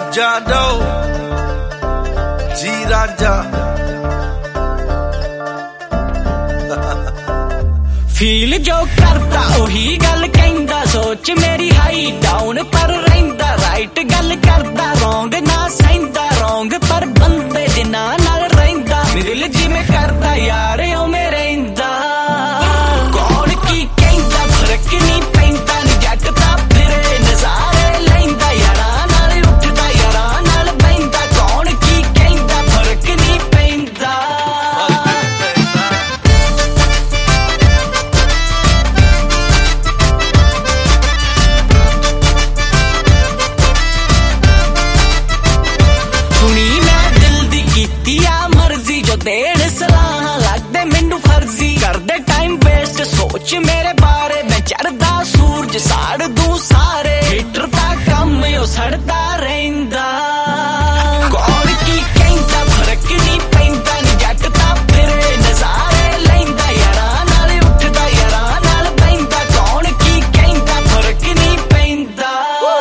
जादो जी राजा feel जो करता ओही गल कहंदा सोच मेरी हाई डाउन पर रहिंदा राइट गल करदा रॉन्ग ना सहिंदा रॉन्ग पर बंदे जिन्ना नाल रहिंदा दिल जिवें करदा यार उवें रहिंदा कौन की कहंदा फर्क नहीं पैंदा नी जट तां फिरे नज़ारे लैंदा यारां नाल उठदा यारां नाल बहिंदा कौन की कहंदा फर्क नहीं पैंदा देण सलाह लगदे मैनू फर्जी करदे टाइम वेस्ट सोच मेरे बारे मैं चढ़दा सूरज साड़ दूं सारे हीटर दा कम ओ सड़दा रहिंदा कौन की कहंदा फर्क नहीं पैंदा नी जट तां फिरे नज़ारे लैंदा यारां नाल उठदा यारां नाल बहिंदा कौन की कहंदा फर्क नहीं पैंदा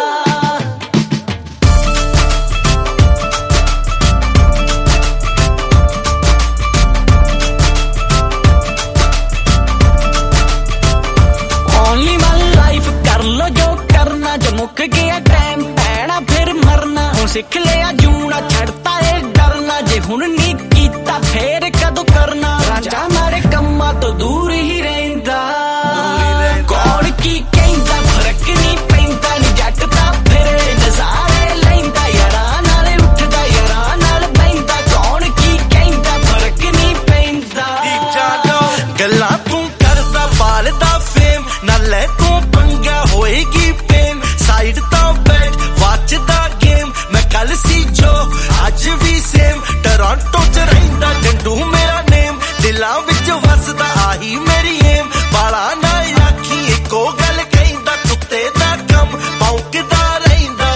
मुक गया टाइम पैना फिर मरना हुण सिख लिया जूना छड़ता है डरना जे हुण नहीं कीता फिर कदों करना रांझा मारे कम्मा तो दूर ही रहिंदा कौन की कहंदा फर्क नहीं पैंदा नी जट तां फिरे नज़ारे लैंदा यारां नाल उठदा यारां नाल बहिंदा कौन की कहंदा फर्क नहीं पैंदा गल्लां तूं करदा पालदा फेम नाले तूं पंगा होएगी साइड तो बैठ वाचदा गेम मैं कल सी जो आज भी सेम टोरंटो च रहिंदा जंडू मेरा नेम दिलां विच वसदा आही मेरी एम बाला ना आखी इको गल कहिंदा कुत्ते दा कम भौंकदा रहिंदा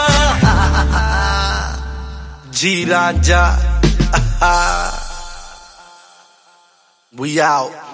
जी राजा We out